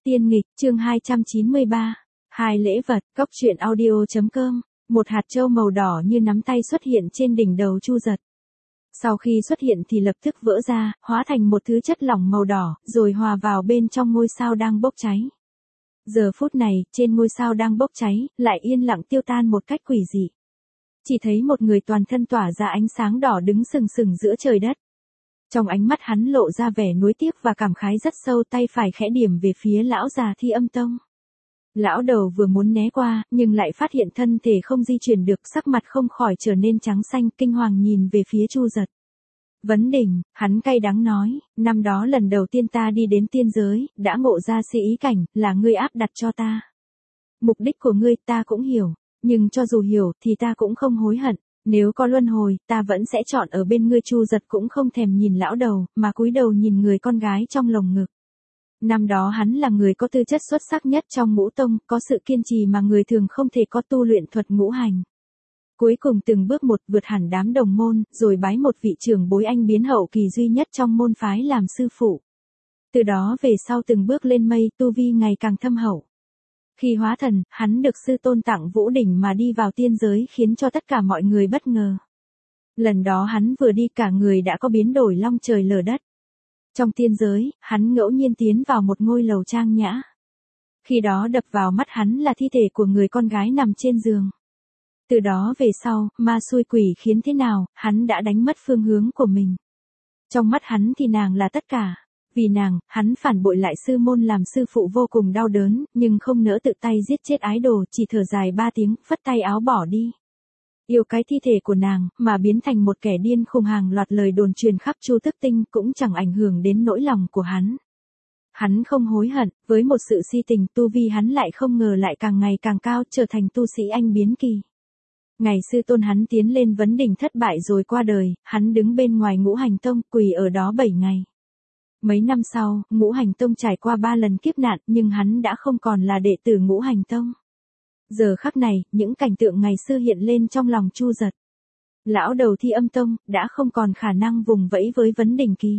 Tiên nghịch, chương 293. Hai lễ vật, góc truyện audio.com. Một hạt châu màu đỏ như nắm tay xuất hiện trên đỉnh đầu Chu Giật. Sau khi xuất hiện thì lập tức vỡ ra, hóa thành một thứ chất lỏng màu đỏ, rồi hòa vào bên trong ngôi sao đang bốc cháy. Giờ phút này, trên ngôi sao đang bốc cháy, lại yên lặng tiêu tan một cách quỷ dị. Chỉ thấy một người toàn thân tỏa ra ánh sáng đỏ đứng sừng sừng giữa trời đất. Trong ánh mắt hắn lộ ra vẻ nuối tiếc và cảm khái rất sâu, tay phải khẽ điểm về phía lão già Thi Âm Tông. Lão đầu vừa muốn né qua, nhưng lại phát hiện thân thể không di chuyển được, sắc mặt không khỏi trở nên trắng xanh, kinh hoàng nhìn về phía Chu Giật. Vấn Đình, hắn cay đắng nói, năm đó lần đầu tiên ta đi đến tiên giới, đã ngộ ra si ý cảnh, là ngươi áp đặt cho ta. Mục đích của ngươi ta cũng hiểu, nhưng cho dù hiểu thì ta cũng không hối hận. Nếu có luân hồi, ta vẫn sẽ chọn ở bên ngươi. Chu Giật cũng không thèm nhìn lão đầu, mà cúi đầu nhìn người con gái trong lồng ngực. Năm đó hắn là người có tư chất xuất sắc nhất trong ngũ tông, có sự kiên trì mà người thường không thể có, tu luyện thuật ngũ hành. Cuối cùng từng bước một vượt hẳn đám đồng môn, rồi bái một vị trưởng bối anh biến hậu kỳ duy nhất trong môn phái làm sư phụ. Từ đó về sau từng bước lên mây, tu vi ngày càng thâm hậu. Khi hóa thần, hắn được sư tôn tặng vũ đỉnh mà đi vào tiên giới, khiến cho tất cả mọi người bất ngờ. Lần đó hắn vừa đi cả người đã có biến đổi long trời lở đất. Trong tiên giới, hắn ngẫu nhiên tiến vào một ngôi lầu trang nhã. Khi đó đập vào mắt hắn là thi thể của người con gái nằm trên giường. Từ đó về sau, ma xui quỷ khiến thế nào, hắn đã đánh mất phương hướng của mình. Trong mắt hắn thì nàng là tất cả. Vì nàng, hắn phản bội lại sư môn, làm sư phụ vô cùng đau đớn, nhưng không nỡ tự tay giết chết ái đồ, chỉ thở dài 3 tiếng, phất tay áo bỏ đi. Yêu cái thi thể của nàng, mà biến thành một kẻ điên khùng. Hàng loạt lời đồn truyền khắp Chu Tức Tinh cũng chẳng ảnh hưởng đến nỗi lòng của hắn. Hắn không hối hận, với một sự si tình, tu vi hắn lại không ngờ lại càng ngày càng cao, trở thành tu sĩ anh biến kỳ. Ngày sư tôn hắn tiến lên vấn đỉnh thất bại rồi qua đời, hắn đứng bên ngoài Ngũ Hành Tông, quỳ ở đó 7 ngày. Mấy năm sau, Ngũ Hành Tông trải qua 3 lần kiếp nạn, nhưng hắn đã không còn là đệ tử Ngũ Hành Tông. Giờ khắc này, những cảnh tượng ngày xưa hiện lên trong lòng Chu Giật. Lão đầu Thi Âm Tông đã không còn khả năng vùng vẫy với vấn đỉnh kỳ.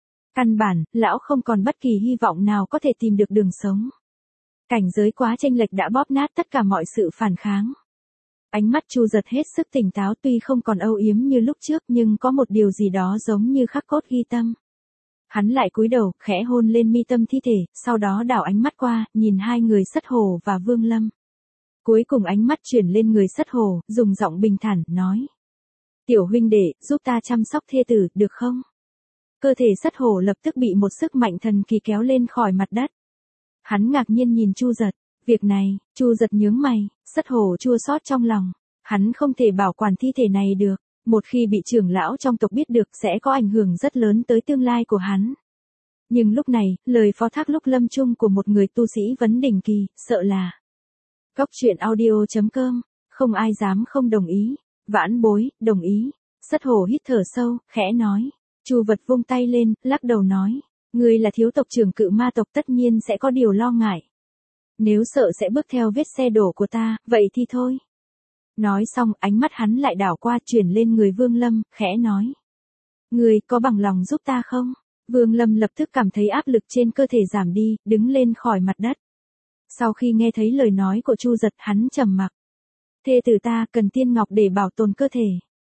Căn bản, lão không còn bất kỳ hy vọng nào có thể tìm được đường sống. Cảnh giới quá chênh lệch đã bóp nát tất cả mọi sự phản kháng. Ánh mắt Chu Giật hết sức tỉnh táo, tuy không còn âu yếm như lúc trước, nhưng có một điều gì đó giống như khắc cốt ghi tâm. Hắn lại cúi đầu, khẽ hôn lên mi tâm thi thể, sau đó đảo ánh mắt qua, nhìn hai người Sất Hổ và Vương Lâm. Cuối cùng ánh mắt chuyển lên người Sất Hổ, dùng giọng bình thản, nói. Tiểu huynh đệ, giúp ta chăm sóc thê tử, được không? Cơ thể Sất Hổ lập tức bị một sức mạnh thần kỳ kéo lên khỏi mặt đất. Hắn ngạc nhiên nhìn Chu Giật. Việc này, Chu Giật nhướng mày, Sất Hổ chua xót trong lòng. Hắn không thể bảo quản thi thể này được. Một khi bị trưởng lão trong tộc biết được sẽ có ảnh hưởng rất lớn tới tương lai của hắn. Nhưng lúc này, lời phó thác lúc lâm chung của một người tu sĩ vấn đỉnh kỳ, sợ là. Góc truyện audio.com, không ai dám không đồng ý. Vãn bối, đồng ý. Sất Hổ hít thở sâu, khẽ nói. Chu Vật vung tay lên, lắc đầu nói. Ngươi là thiếu tộc trưởng Cự Ma tộc, tất nhiên sẽ có điều lo ngại. Nếu sợ sẽ bước theo vết xe đổ của ta, vậy thì thôi. Nói xong, ánh mắt hắn lại đảo qua, chuyển lên người Vương Lâm, khẽ nói. Ngươi có bằng lòng giúp ta không? Vương Lâm lập tức cảm thấy áp lực trên cơ thể giảm đi, đứng lên khỏi mặt đất. Sau khi nghe thấy lời nói của Chu Giật, hắn trầm mặc. Thê tử ta cần tiên ngọc để bảo tồn cơ thể.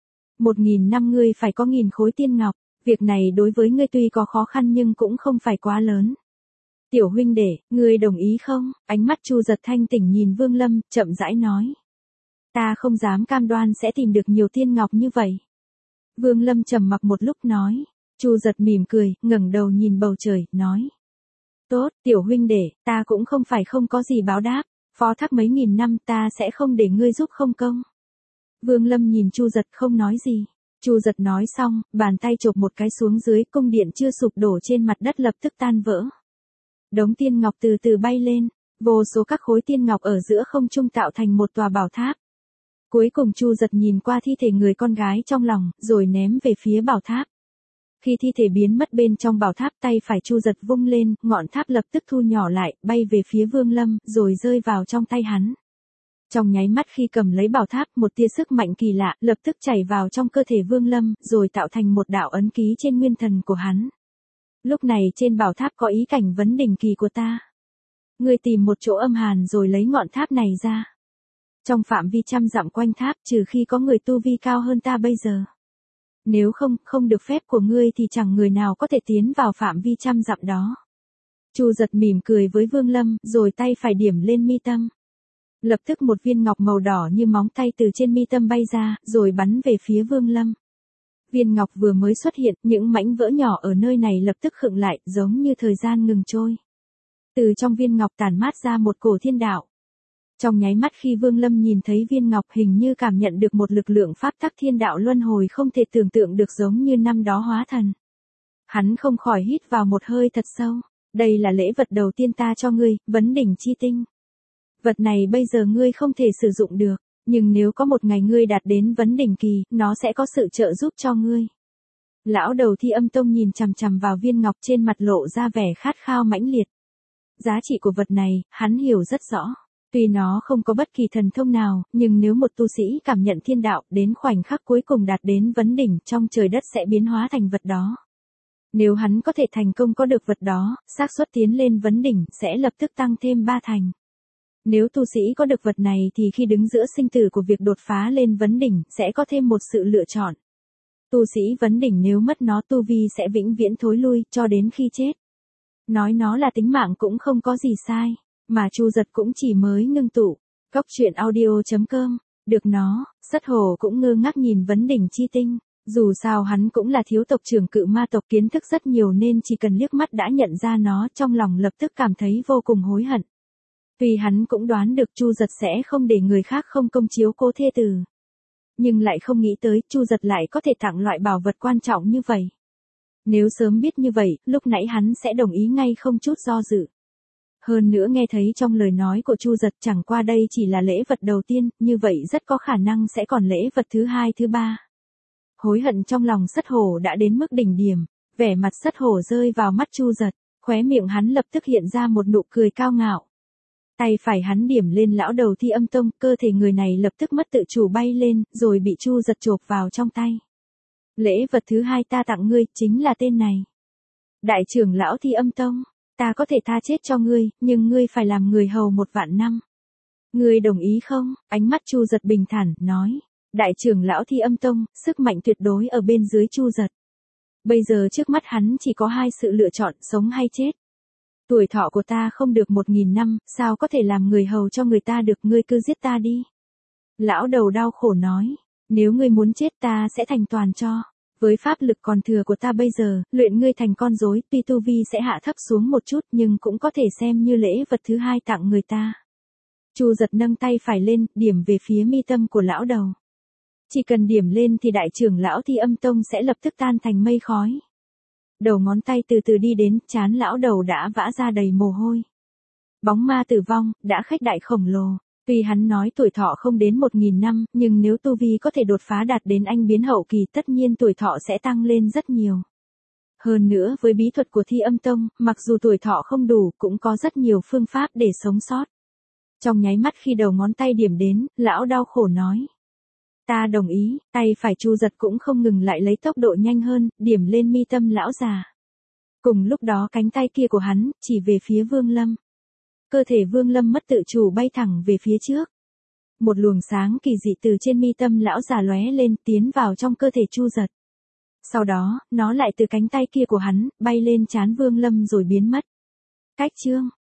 1000 năm ngươi phải có 1000 khối tiên ngọc, việc này đối với ngươi tuy có khó khăn nhưng cũng không phải quá lớn. Tiểu huynh đệ, ngươi đồng ý không? Ánh mắt Chu Giật thanh tỉnh nhìn Vương Lâm, chậm rãi nói. Ta không dám cam đoan sẽ tìm được nhiều tiên ngọc như vậy. Vương Lâm trầm mặc một lúc nói. Chu Giật mỉm cười, ngẩng đầu nhìn bầu trời, nói. Tốt, tiểu huynh đệ, ta cũng không phải không có gì báo đáp. Phó thác mấy nghìn năm, ta sẽ không để ngươi giúp không công. Vương Lâm nhìn Chu Giật không nói gì. Chu Giật nói xong, bàn tay chộp một cái xuống dưới, cung điện chưa sụp đổ trên mặt đất lập tức tan vỡ. Đống tiên ngọc từ từ bay lên, vô số các khối tiên ngọc ở giữa không trung tạo thành một tòa bảo tháp. Cuối cùng Chu Giật nhìn qua thi thể người con gái trong lòng, rồi ném về phía bảo tháp. Khi thi thể biến mất bên trong bảo tháp, tay phải Chu Giật vung lên, ngọn tháp lập tức thu nhỏ lại, bay về phía Vương Lâm, rồi rơi vào trong tay hắn. Trong nháy mắt khi cầm lấy bảo tháp, một tia sức mạnh kỳ lạ lập tức chảy vào trong cơ thể Vương Lâm, rồi tạo thành một đạo ấn ký trên nguyên thần của hắn. Lúc này trên bảo tháp có ý cảnh vấn đỉnh kỳ của ta. Ngươi tìm một chỗ âm hàn rồi lấy ngọn tháp này ra. Trong phạm vi 100 dặm quanh tháp, trừ khi có người tu vi cao hơn ta bây giờ. Nếu không được phép của ngươi thì chẳng người nào có thể tiến vào phạm vi 100 dặm đó. Chu Giật mỉm cười với Vương Lâm, rồi tay phải điểm lên mi tâm. Lập tức một viên ngọc màu đỏ như móng tay từ trên mi tâm bay ra, rồi bắn về phía Vương Lâm. Viên ngọc vừa mới xuất hiện, những mảnh vỡ nhỏ ở nơi này lập tức khựng lại, giống như thời gian ngừng trôi. Từ trong viên ngọc tản mát ra một cổ thiên đạo. Trong nháy mắt khi Vương Lâm nhìn thấy viên ngọc, hình như cảm nhận được một lực lượng pháp tắc thiên đạo luân hồi không thể tưởng tượng được, giống như năm đó hóa thần. Hắn không khỏi hít vào một hơi thật sâu. Đây là lễ vật đầu tiên ta cho ngươi, vấn đỉnh chi tinh. Vật này bây giờ ngươi không thể sử dụng được, nhưng nếu có một ngày ngươi đạt đến vấn đỉnh kỳ, nó sẽ có sự trợ giúp cho ngươi. Lão đầu Thi Âm Tông nhìn chằm chằm vào viên ngọc, trên mặt lộ ra vẻ khát khao mãnh liệt. Giá trị của vật này, hắn hiểu rất rõ. Tuy nó không có bất kỳ thần thông nào, nhưng nếu một tu sĩ cảm nhận thiên đạo, đến khoảnh khắc cuối cùng đạt đến vấn đỉnh, trong trời đất sẽ biến hóa thành vật đó. Nếu hắn có thể thành công có được vật đó, xác suất tiến lên vấn đỉnh sẽ lập tức tăng thêm 3 thành. Nếu tu sĩ có được vật này thì khi đứng giữa sinh tử của việc đột phá lên vấn đỉnh, sẽ có thêm một sự lựa chọn. Tu sĩ vấn đỉnh nếu mất nó, tu vi sẽ vĩnh viễn thối lui, cho đến khi chết. Nói nó là tính mạng cũng không có gì sai, mà Chu Giật cũng chỉ mới ngưng tụ. Cóc truyện audio.com, được nó, Sắt Hổ cũng ngơ ngác nhìn vấn đỉnh chi tinh. Dù sao hắn cũng là thiếu tộc trưởng Cự Ma tộc, kiến thức rất nhiều nên chỉ cần liếc mắt đã nhận ra nó, trong lòng lập tức cảm thấy vô cùng hối hận. Tuy hắn cũng đoán được Chu Giật sẽ không để người khác không công chiếu cố thê tử, nhưng lại không nghĩ tới Chu Giật lại có thể tặng loại bảo vật quan trọng như vậy. Nếu sớm biết như vậy, lúc nãy hắn sẽ đồng ý ngay không chút do dự. Hơn nữa nghe thấy trong lời nói của Chu Giật chẳng qua đây chỉ là lễ vật đầu tiên, như vậy rất có khả năng sẽ còn lễ vật thứ hai thứ ba. Hối hận trong lòng Sắt Hổ đã đến mức đỉnh điểm, vẻ mặt Sắt Hổ rơi vào mắt Chu Giật, khóe miệng hắn lập tức hiện ra một nụ cười cao ngạo. Tay phải hắn điểm lên lão đầu Thi Âm Tông, cơ thể người này lập tức mất tự chủ bay lên, rồi bị Chu Giật chộp vào trong tay. Lễ vật thứ hai ta tặng ngươi, chính là tên này. Đại trưởng lão Thi Âm Tông, ta có thể tha chết cho ngươi, nhưng ngươi phải làm người hầu 1.000 năm. Ngươi đồng ý không? Ánh mắt Chu Giật bình thản, nói. Đại trưởng lão Thi Âm Tông, sức mạnh tuyệt đối ở bên dưới Chu Giật. Bây giờ trước mắt hắn chỉ có hai sự lựa chọn, sống hay chết. Tuổi thọ của ta không được 1.000 năm, sao có thể làm người hầu cho người ta được, ngươi cứ giết ta đi. Lão đầu đau khổ nói, nếu ngươi muốn chết ta sẽ thành toàn cho. Với pháp lực còn thừa của ta bây giờ, luyện ngươi thành con rối, tuy tu vi sẽ hạ thấp xuống một chút nhưng cũng có thể xem như lễ vật thứ hai tặng người ta. Chu Giật nâng tay phải lên, điểm về phía mi tâm của lão đầu. Chỉ cần điểm lên thì đại trưởng lão Thi Âm Tông sẽ lập tức tan thành mây khói. Đầu ngón tay từ từ đi đến, trán lão đầu đã vã ra đầy mồ hôi. Bóng ma tử vong, đã khuếch đại khổng lồ. Tuy hắn nói tuổi thọ không đến 1.000 năm, nhưng nếu tu vi có thể đột phá đạt đến anh biến hậu kỳ, tất nhiên tuổi thọ sẽ tăng lên rất nhiều. Hơn nữa với bí thuật của Thi Âm Tông, mặc dù tuổi thọ không đủ, cũng có rất nhiều phương pháp để sống sót. Trong nháy mắt khi đầu ngón tay điểm đến, lão đau khổ nói. Ta đồng ý, tay phải Chu Giật cũng không ngừng lại, lấy tốc độ nhanh hơn, điểm lên mi tâm lão già. Cùng lúc đó cánh tay kia của hắn, chỉ về phía Vương Lâm. Cơ thể Vương Lâm mất tự chủ bay thẳng về phía trước. Một luồng sáng kỳ dị từ trên mi tâm lão già lóe lên, tiến vào trong cơ thể Chu Giật. Sau đó, nó lại từ cánh tay kia của hắn, bay lên trán Vương Lâm rồi biến mất. Cách chương